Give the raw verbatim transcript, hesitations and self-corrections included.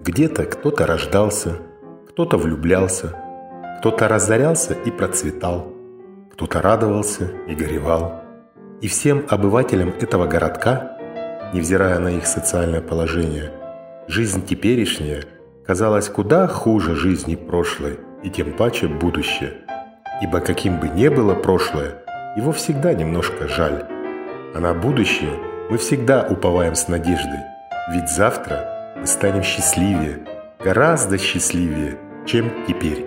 Где-то кто-то рождался, кто-то влюблялся, кто-то разорялся и процветал, кто-то радовался и горевал. И всем обывателям этого городка, невзирая на их социальное положение, жизнь теперешняя казалась куда хуже жизни прошлой и тем паче будущее. Ибо каким бы ни было прошлое, его всегда немножко жаль. А на будущее мы всегда уповаем с надеждой, ведь завтра мы станем счастливее, гораздо счастливее, чем теперь.